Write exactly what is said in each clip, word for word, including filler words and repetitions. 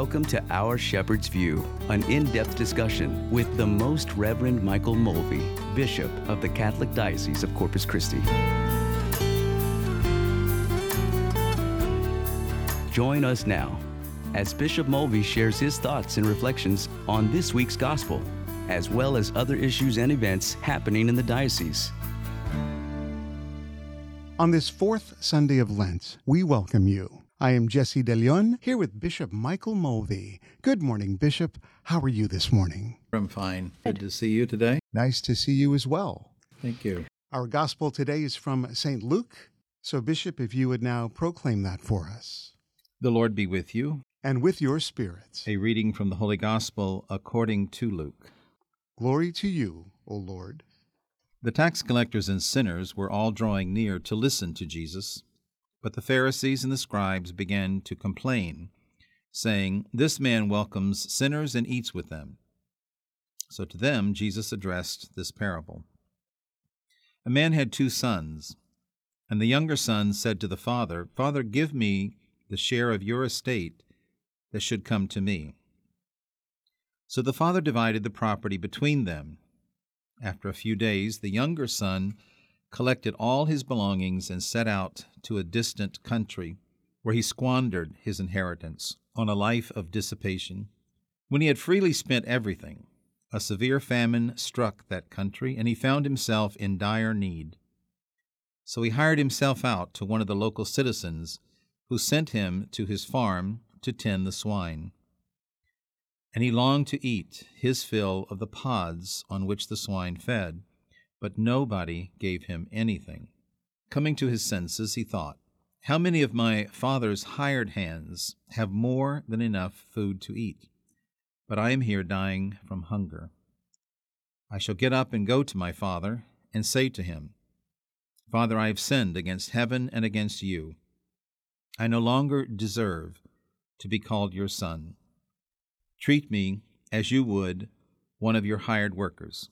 Welcome to Our Shepherd's View, an in-depth discussion with the Most Reverend Michael Mulvey, Bishop of the Catholic Diocese of Corpus Christi. Join us now as Bishop Mulvey shares his thoughts and reflections on this week's Gospel, as well as other issues and events happening in the diocese. On this fourth Sunday of Lent, we welcome you. I am Jesse De Leon, here with Bishop Michael Mulvey. Good morning, Bishop. How are you this morning? I'm fine. Good to see you today. Nice to see you as well. Thank you. Our Gospel today is from Saint Luke. So, Bishop, if you would now proclaim that for us. The Lord be with you. And with your spirit. A reading from the Holy Gospel according to Luke. Glory to you, O Lord. The tax collectors and sinners were all drawing near to listen to Jesus. But the Pharisees and the scribes began to complain, saying, "This man welcomes sinners and eats with them." So to them Jesus addressed this parable. A man had two sons, and the younger son said to the father, "Father, give me the share of your estate that should come to me." So the father divided the property between them. After a few days, the younger son collected all his belongings and set out to a distant country, where he squandered his inheritance on a life of dissipation. When he had freely spent everything, a severe famine struck that country, and he found himself in dire need. So he hired himself out to one of the local citizens, who sent him to his farm to tend the swine. And he longed to eat his fill of the pods on which the swine fed, but nobody gave him anything. Coming to his senses, he thought, "How many of my father's hired hands have more than enough food to eat? But I am here dying from hunger. I shall get up and go to my father and say to him, 'Father, I have sinned against heaven and against you. I no longer deserve to be called your son. Treat me as you would one of your hired workers.'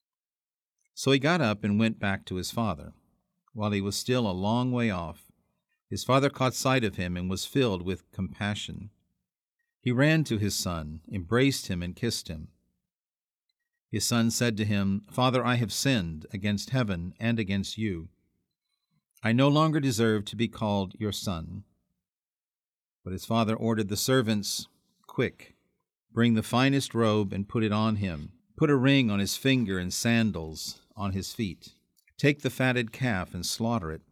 So he got up and went back to his father. While he was still a long way off, his father caught sight of him and was filled with compassion. He ran to his son, embraced him, and kissed him. His son said to him, 'Father, I have sinned against heaven and against you. I no longer deserve to be called your son.' But his father ordered the servants, 'Quick, bring the finest robe and put it on him. Put a ring on his finger and sandals on his feet. Take the fatted calf and slaughter it.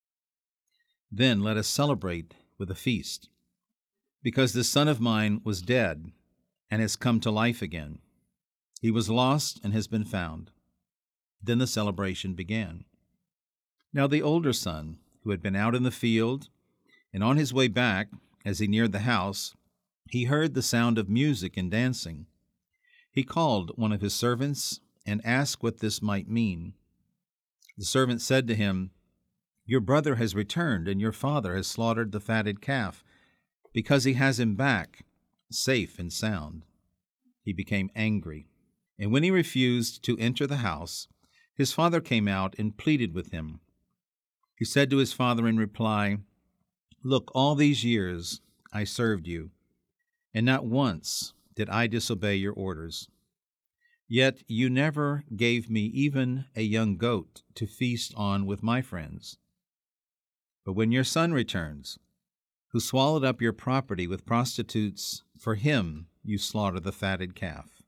Then let us celebrate with a feast, because this son of mine was dead and has come to life again. He was lost and has been found.' Then the celebration began. Now the older son, who had been out in the field, and on his way back, as he neared the house, he heard the sound of music and dancing. He called one of his servants and asked what this might mean. The servant said to him, 'Your brother has returned, and your father has slaughtered the fatted calf, because he has him back, safe and sound.' He became angry, and when he refused to enter the house, his father came out and pleaded with him. He said to his father in reply, 'Look, all these years I served you, and not once did I disobey your orders. Yet you never gave me even a young goat to feast on with my friends. But when your son returns, who swallowed up your property with prostitutes, for him you slaughter the fatted calf.'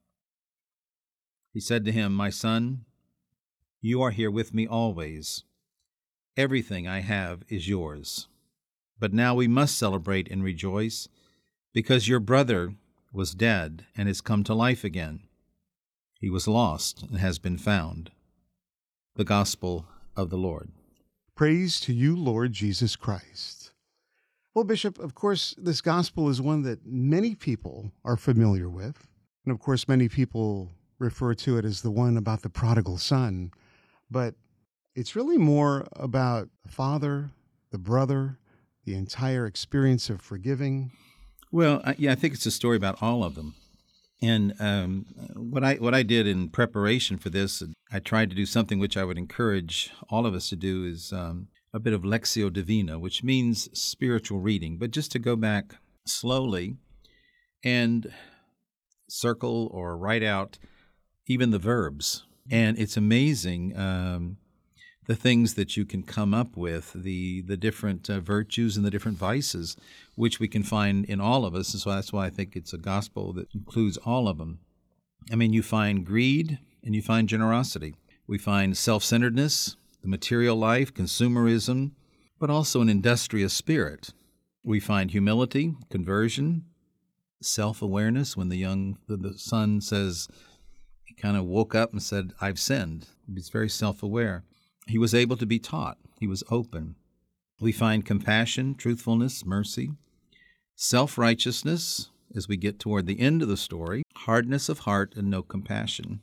He said to him, 'My son, you are here with me always. Everything I have is yours. But now we must celebrate and rejoice, because your brother was dead and has come to life again. He was lost and has been found.'" The Gospel of the Lord. Praise to you, Lord Jesus Christ. Well, Bishop, of course, this gospel is one that many people are familiar with. And of course, many people refer to it as the one about the prodigal son. But it's really more about the father, the brother, the entire experience of forgiving. Well, I- yeah, I think it's a story about all of them. And um, what I what I did in preparation for this, I tried to do something which I would encourage all of us to do, is um, a bit of Lectio Divina, which means spiritual reading. But just to go back slowly and circle or write out even the verbs. And it's amazing um, the things that you can come up with, the the different uh, virtues and the different vices, which we can find in all of us. And so that's why I think it's a gospel that includes all of them. I mean, you find greed and you find generosity. We find self-centeredness, the material life, consumerism, but also an industrious spirit. We find humility, conversion, self-awareness. When the young the, the son says, he kind of woke up and said, I've sinned. He's very self-aware. He was able to be taught. He was open. We find compassion, truthfulness, mercy, self-righteousness as we get toward the end of the story, hardness of heart and no compassion.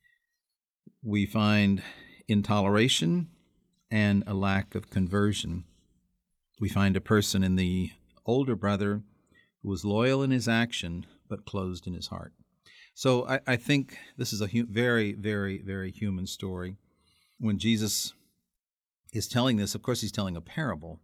We find intoleration and a lack of conversion. We find a person in the older brother who was loyal in his action but closed in his heart. So I, I think this is a hu- very, very, very human story. When Jesus is telling this, of course he's telling a parable,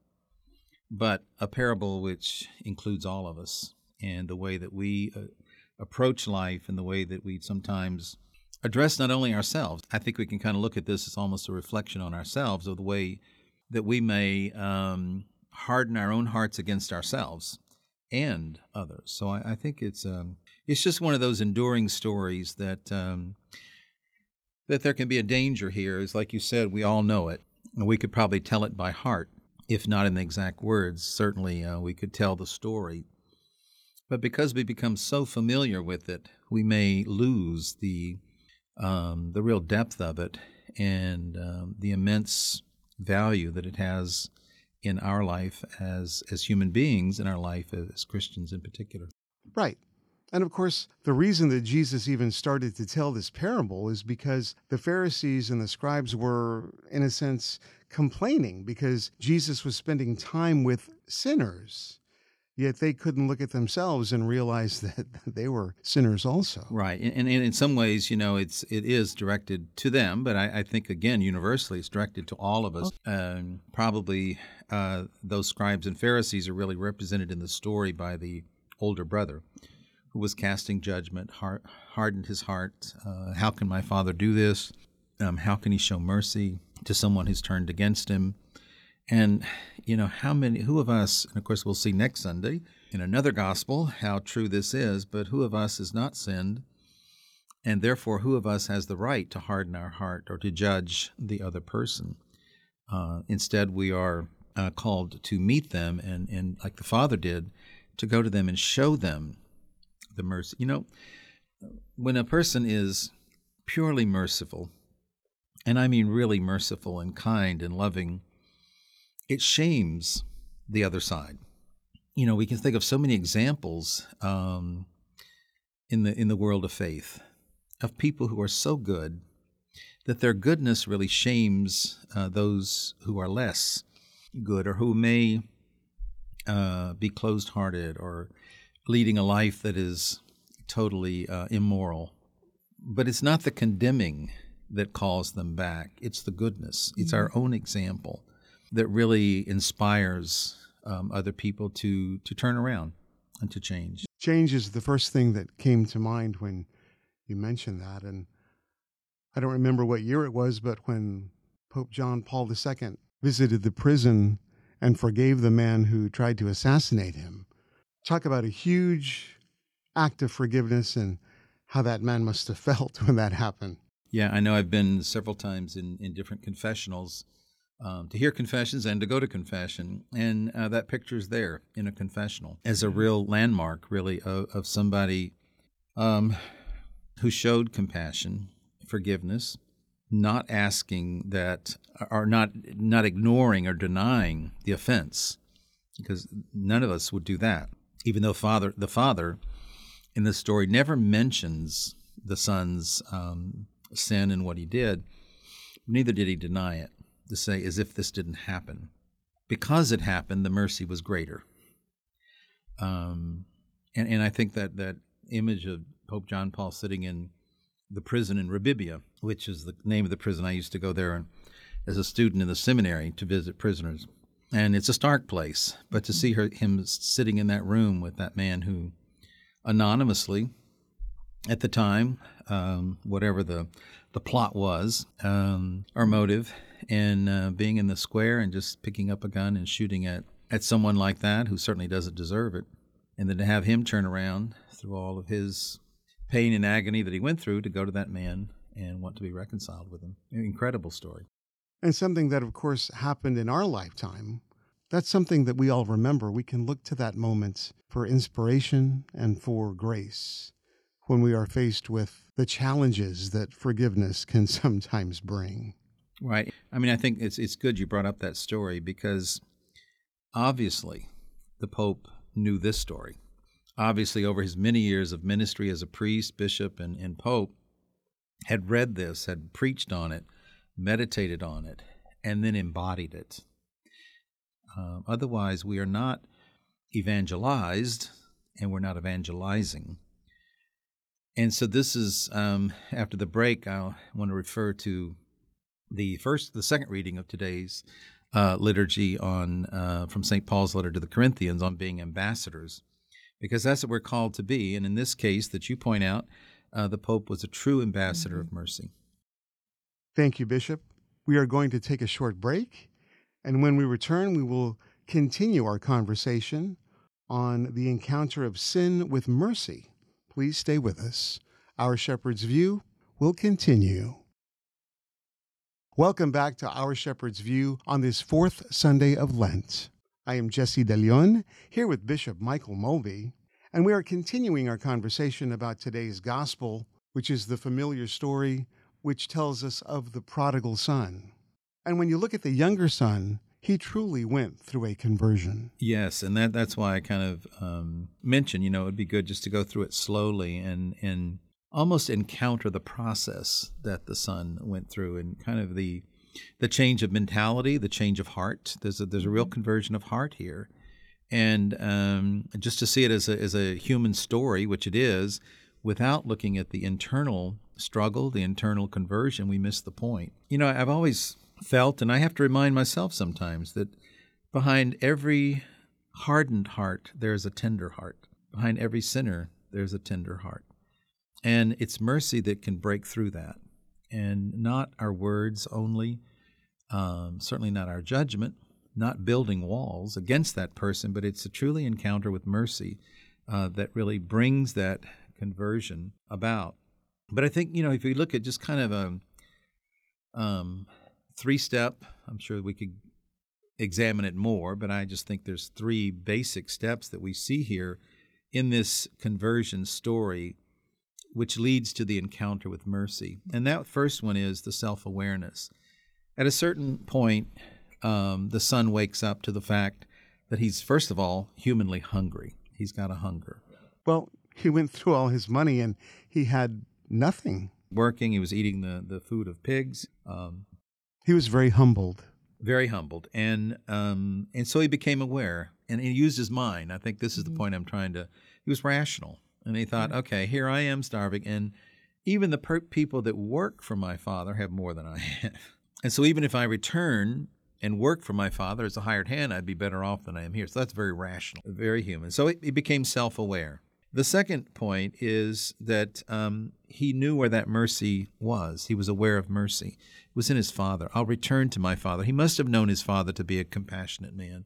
but a parable which includes all of us and the way that we uh, approach life and the way that we sometimes address not only ourselves. I think we can kind of look at this as almost a reflection on ourselves of the way that we may um, harden our own hearts against ourselves and others. So I, I think it's um, it's just one of those enduring stories that um, that there can be a danger here. Is like you said, we all know it, and we could probably tell it by heart, if not in the exact words. Certainly, uh, we could tell the story. But because we become so familiar with it, we may lose the um, the real depth of it and um, the immense value that it has in our life as as human beings, in our life as Christians in particular. Right. And of course, the reason that Jesus even started to tell this parable is because the Pharisees and the scribes were, in a sense, complaining because Jesus was spending time with sinners. Yet they couldn't look at themselves and realize that they were sinners also. Right. And, and in some ways, you know, it's it is directed to them, but I, I think, again, universally, it's directed to all of us. Um, probably uh, those scribes and Pharisees are really represented in the story by the older brother who was casting judgment, heart, hardened his heart. Uh, how can my father do this? Um, how can he show mercy to someone who's turned against him? And, you know, how many, who of us, and of course we'll see next Sunday in another gospel how true this is, but who of us has not sinned, and therefore who of us has the right to harden our heart or to judge the other person? Uh, instead, we are uh, called to meet them and, and, like the Father did, to go to them and show them the mercy. You know, when a person is purely merciful, and I mean really merciful and kind and loving, it shames the other side. You know, we can think of so many examples um, in the in the world of faith of people who are so good that their goodness really shames uh, those who are less good or who may uh, be closed-hearted or leading a life that is totally uh, immoral. But it's not the condemning that calls them back. It's the goodness. It's our own example that really inspires um, other people to to turn around and to change. Change is the first thing that came to mind when you mentioned that. And I don't remember what year it was, but when Pope John Paul the Second visited the prison and forgave the man who tried to assassinate him. Talk about a huge act of forgiveness and how that man must have felt when that happened. Yeah, I know I've been several times in, in different confessionals Um, to hear confessions and to go to confession. And uh, that picture's there in a confessional as a real landmark, really, of, of somebody um, who showed compassion, forgiveness, not asking that, or not not ignoring or denying the offense, because none of us would do that. Even though father, the father in this story never mentions the son's um, sin and what he did, neither did he deny it, to say as if this didn't happen. Because it happened, the mercy was greater. Um, and, and I think that that image of Pope John Paul sitting in the prison in Rabibia, which is the name of the prison. I used to go there as a student in the seminary to visit prisoners. And it's a stark place, but to see her, him sitting in that room with that man who anonymously at the time, um, whatever the the plot was, um, or motive, and uh, being in the square and just picking up a gun and shooting at, at someone like that who certainly doesn't deserve it. And then to have him turn around through all of his pain and agony that he went through to go to that man and want to be reconciled with him. An incredible story. And something that, of course, happened in our lifetime. That's something that we all remember. We can look to that moment for inspiration and for grace when we are faced with the challenges that forgiveness can sometimes bring. Right. I mean, I think it's it's good you brought up that story, because obviously the Pope knew this story. Obviously, over his many years of ministry as a priest, bishop, and, and Pope, had read this, had preached on it, meditated on it, and then embodied it. Uh, otherwise, we are not evangelized, and we're not evangelizing. And so this is, um, after the break, I want to refer to the first, the second reading of today's uh, liturgy on uh, from Saint Paul's letter to the Corinthians on being ambassadors, because that's what we're called to be. And in this case that you point out, uh, the Pope was a true ambassador mm-hmm. of mercy. Thank you, Bishop. We are going to take a short break, and when we return, we will continue our conversation on the encounter of sin with mercy. Please stay with us. Our Shepherd's View will continue. Welcome back to Our Shepherd's View on this fourth Sunday of Lent. I am Jesse De Leon, here with Bishop Michael Mulvey, and we are continuing our conversation about today's gospel, which is the familiar story which tells us of the prodigal son. And when you look at the younger son, he truly went through a conversion. Yes, and that that's why I kind of um, mentioned, you know, it would be good just to go through it slowly and, and almost encounter the process that the son went through, and kind of the the change of mentality, the change of heart. There's a, there's a real conversion of heart here. And um, just to see it as a, as a human story, which it is, without looking at the internal struggle, the internal conversion, we miss the point. You know, I've always felt, and I have to remind myself sometimes, that behind every hardened heart, there's a tender heart. Behind every sinner, there's a tender heart. And it's mercy that can break through that. And not our words only, um, certainly not our judgment, not building walls against that person, but it's a truly encounter with mercy uh, that really brings that conversion about. But I think, you know, if we look at just kind of a um, three-step, I'm sure we could examine it more, but I just think there's three basic steps that we see here in this conversion story, which leads to the encounter with mercy. And that first one is the self-awareness. At a certain point, um, the son wakes up to the fact that he's, first of all, humanly hungry. He's got a hunger. Well, he went through all his money and he had nothing. Working, he was eating the, the food of pigs. Um, he was very humbled. Very humbled. And um, and so he became aware, and he used his mind. I think this is the point I'm trying to, he was rational. And he thought, okay, here I am starving, and even the per- people that work for my father have more than I have. And so even if I return and work for my father as a hired hand, I'd be better off than I am here. So that's very rational, very human. So he became self-aware. The second point is that um, he knew where that mercy was. He was aware of mercy. It was in his father. I'll return to my father. He must have known his father to be a compassionate man.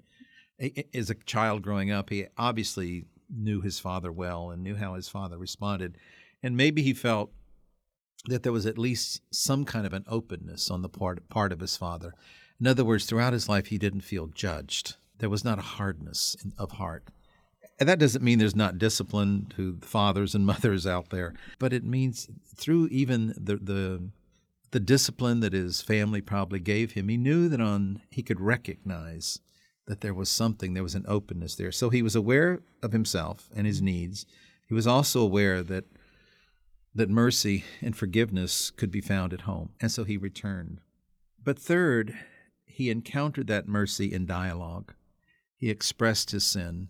As a child growing up, he obviously knew his father well and knew how his father responded. And maybe he felt that there was at least some kind of an openness on the part, part of his father. In other words, throughout his life, he didn't feel judged. There was not a hardness of heart. And that doesn't mean there's not discipline to fathers and mothers out there, but it means through even the the, the discipline that his family probably gave him, he knew that on he could recognize that there was something, there was an openness there. So he was aware of himself and his needs. He was also aware that that mercy and forgiveness could be found at home. And so he returned. But third, he encountered that mercy in dialogue. He expressed his sin.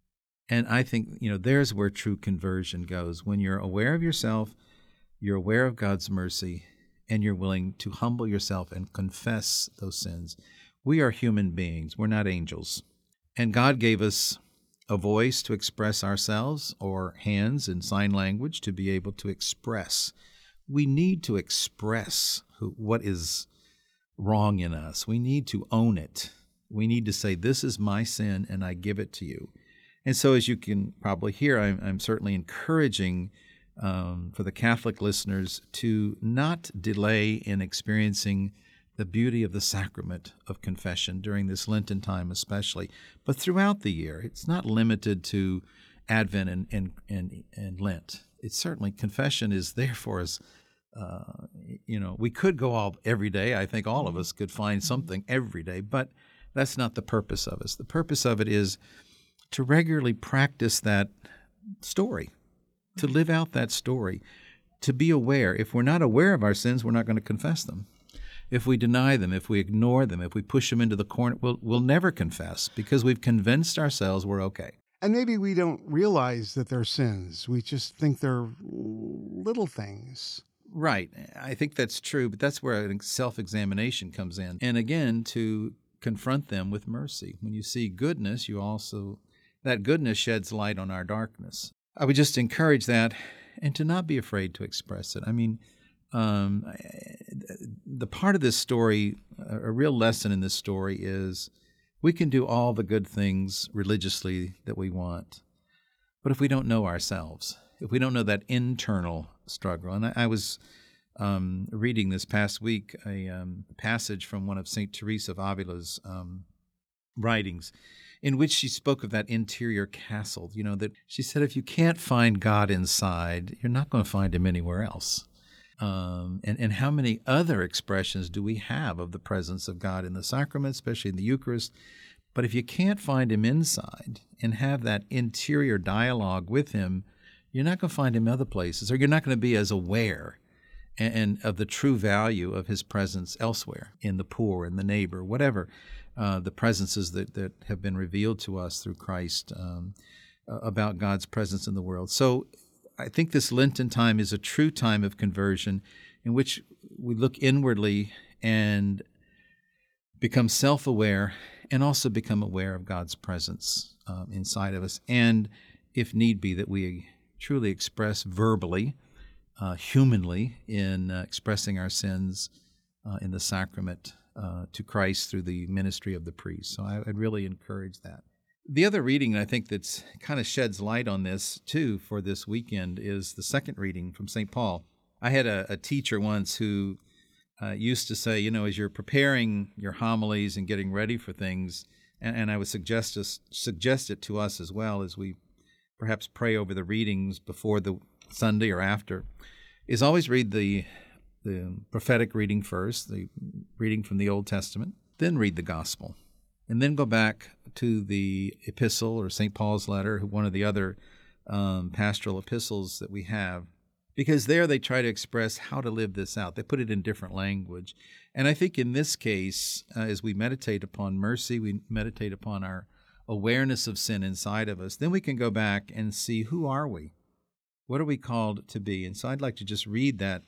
And I think, you know, there's where true conversion goes. When you're aware of yourself, you're aware of God's mercy, and you're willing to humble yourself and confess those sins. We are human beings. We're not angels. And God gave us a voice to express ourselves or hands and sign language to be able to express. We need to express who, what is wrong in us. We need to own it. We need to say, this is my sin and I give it to you. And so as you can probably hear, I'm, I'm certainly encouraging um, for the Catholic listeners to not delay in experiencing the beauty of the sacrament of confession during this Lenten time especially, but throughout the year. It's not limited to Advent and, and, and, and Lent. It's certainly, confession is there for us. Uh, you know, we could go all every day. I think all of us could find something every day, but that's not the purpose of us. The purpose of it is to regularly practice that story, to live out that story, to be aware. If we're not aware of our sins, we're not going to confess them. If we deny them, if we ignore them, if we push them into the corner, we'll, we'll never confess because we've convinced ourselves we're okay. And maybe we don't realize that they're sins. We just think they're little things. Right. I think that's true, but that's where self-examination comes in. And again, to confront them with mercy. When you see goodness, you also, that goodness sheds light on our darkness. I would just encourage that and to not be afraid to express it. I mean, um, the part of this story, a real lesson in this story is we can do all the good things religiously that we want, but if we don't know ourselves, if we don't know that internal struggle. And I, I was um, reading this past week a um, passage from one of Saint Teresa of Avila's um, writings in which she spoke of that interior castle, you know, that she said if you can't find God inside, you're not going to find him anywhere else. Um, and, and how many other expressions do we have of the presence of God in the sacrament, especially in the Eucharist? But if you can't find him inside and have that interior dialogue with him, you're not going to find him other places, or you're not going to be as aware and, and of the true value of his presence elsewhere, in the poor, in the neighbor, whatever, uh, the presences that, that have been revealed to us through Christ um, about God's presence in the world. So I think this Lenten time is a true time of conversion in which we look inwardly and become self-aware and also become aware of God's presence um, inside of us. And if need be, that we truly express verbally, uh, humanly, in uh, expressing our sins uh, in the sacrament uh, to Christ through the ministry of the priest. So I, I'd really encourage that. The other reading I think that's kind of sheds light on this, too, for this weekend is the second reading from Saint Paul. I had a, a teacher once who uh, used to say, you know, as you're preparing your homilies and getting ready for things, and, and I would suggest, us, suggest it to us as well as we perhaps pray over the readings before the Sunday or after, is always read the, the prophetic reading first, the reading from the Old Testament, then read the Gospel. And then go back to the epistle or Saint Paul's letter, one of the other um, pastoral epistles that we have, because there they try to express how to live this out. They put it in different language. And I think in this case, uh, as we meditate upon mercy, we meditate upon our awareness of sin inside of us, then we can go back and see, who are we? What are we called to be? And so I'd like to just read that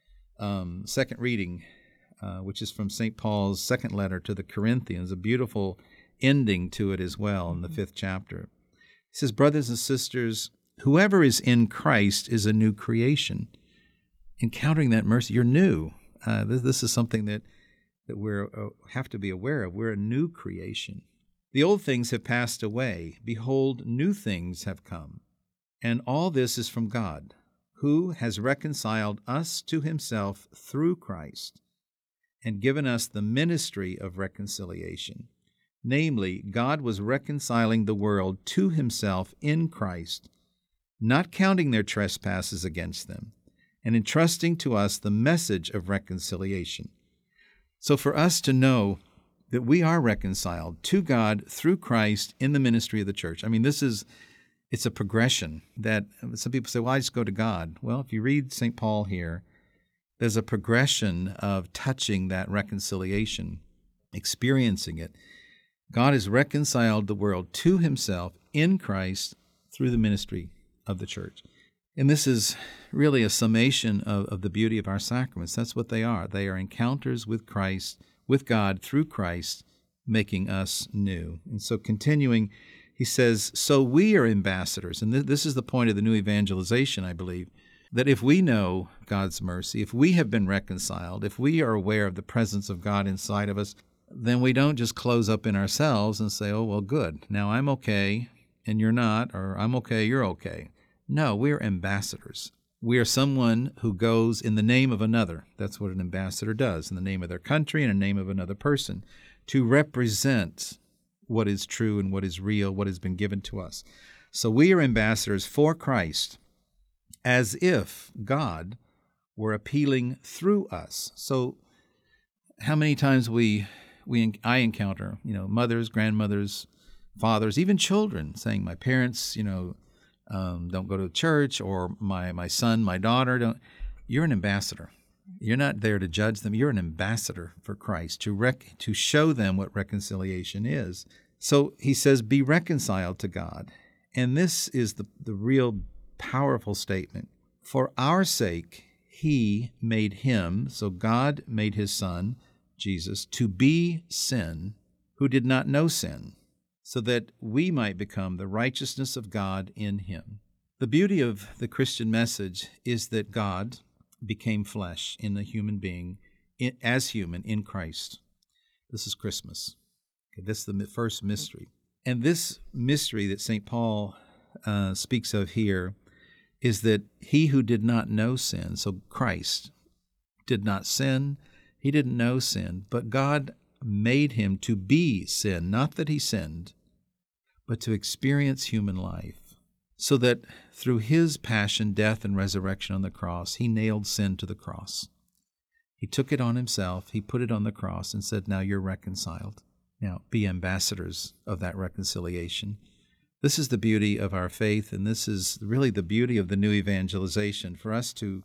um, second reading, Uh, which is from Saint Paul's second letter to the Corinthians, a beautiful ending to it as well in the fifth chapter. He says, brothers and sisters, whoever is in Christ is a new creation. Encountering that mercy, you're new. Uh, this, this is something that, that we uh, have to be aware of. We're a new creation. The old things have passed away. Behold, new things have come. And all this is from God, who has reconciled us to himself through Christ, and given us the ministry of reconciliation. Namely, God was reconciling the world to himself in Christ, not counting their trespasses against them, and entrusting to us the message of reconciliation. So for us to know that we are reconciled to God through Christ in the ministry of the church, I mean, this is, it's a progression that some people say, well, I just go to God. Well, if you read Saint Paul here, there's a progression of touching that reconciliation, experiencing it. God has reconciled the world to himself in Christ through the ministry of the church. And this is really a summation of, of the beauty of our sacraments. That's what they are. They are encounters with Christ, with God through Christ, making us new. And so continuing He says, so we are ambassadors. And th- this is the point of the new evangelization, I believe, that if we know God's mercy, if we have been reconciled, if we are aware of the presence of God inside of us, then we don't just close up in ourselves and say, oh, well, good. Now I'm okay and you're not, or I'm okay, you're okay. No, we're ambassadors. We are someone who goes in the name of another. That's what an ambassador does, in the name of their country and in the name of another person, to represent what is true and what is real, what has been given to us. So we are ambassadors for Christ, as if God were appealing through us. So how many times we we I encounter, you know, mothers, grandmothers, fathers, even children saying, my parents, you know, um, don't go to church, or my, my son, my daughter don't. You're an ambassador. You're not there to judge them. You're an ambassador for Christ, to rec- to show them what reconciliation is. So he says, be reconciled to God. And this is the, the real powerful statement. For our sake, he made him, so God made his son, Jesus, to be sin, who did not know sin, so that we might become the righteousness of God in him. The beauty of the Christian message is that God became flesh in a human being, in, as human, in Christ. This is Christmas. Okay, this is the first mystery. And this mystery that Saint Paul uh, speaks of here is that he who did not know sin, so Christ did not sin, he didn't know sin, but God made him to be sin, not that he sinned, but to experience human life, so that through his passion, death, and resurrection on the cross, he nailed sin to the cross. He took it on himself, he put it on the cross and said, now you're reconciled. Now be ambassadors of that reconciliation. This is the beauty of our faith, and this is really the beauty of the new evangelization, for us to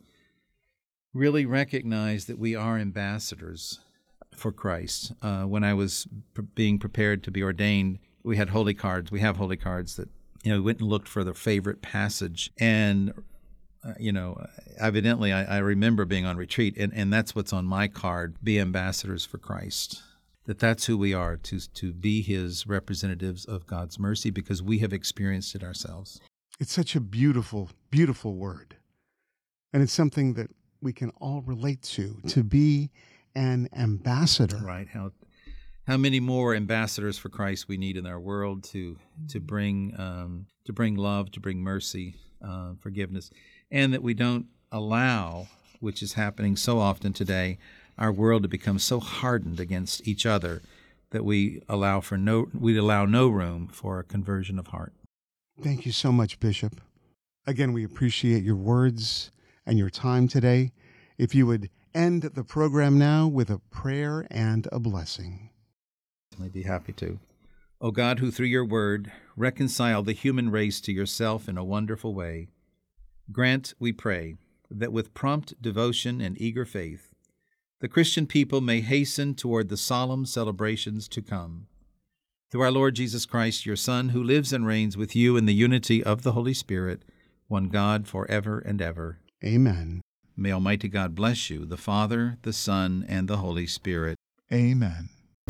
really recognize that we are ambassadors for Christ. Uh, when I was p- being prepared to be ordained, we had holy cards. We have holy cards that, you know, we went and looked for the favorite passage. And, uh, you know, evidently I, I remember being on retreat, and, and that's what's on my card, be ambassadors for Christ. That that's who we are, to, to be his representatives of God's mercy, because we have experienced it ourselves. It's such a beautiful, beautiful word. And it's something that we can all relate to, to be an ambassador. Right. How how many more ambassadors for Christ we need in our world to to bring um, to bring love, to bring mercy, uh, forgiveness, and that we don't allow, which is happening so often today, our world to become so hardened against each other that we allow for no we allow no room for a conversion of heart. Thank you so much, Bishop. Again, we appreciate your words and your time today. If you would end the program now with a prayer and a blessing. I'd be happy to. O God, who through your word reconciled the human race to yourself in a wonderful way, grant, we pray, that with prompt devotion and eager faith, the Christian people may hasten toward the solemn celebrations to come. Through our Lord Jesus Christ, your Son, who lives and reigns with you in the unity of the Holy Spirit, one God, forever and ever. Amen. May Almighty God bless you, the Father, the Son, and the Holy Spirit. Amen.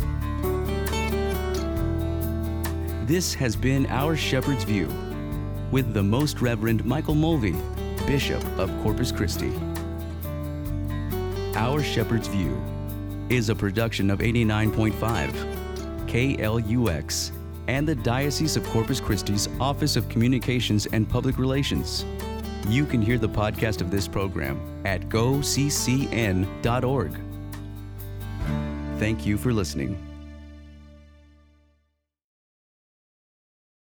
This has been Our Shepherd's View with the Most Reverend Michael Mulvey, Bishop of Corpus Christi. Our Shepherd's View is a production of eighty-nine point five K L U X and the Diocese of Corpus Christi's Office of Communications and Public Relations. You can hear the podcast of this program at go c c n dot org. Thank you for listening.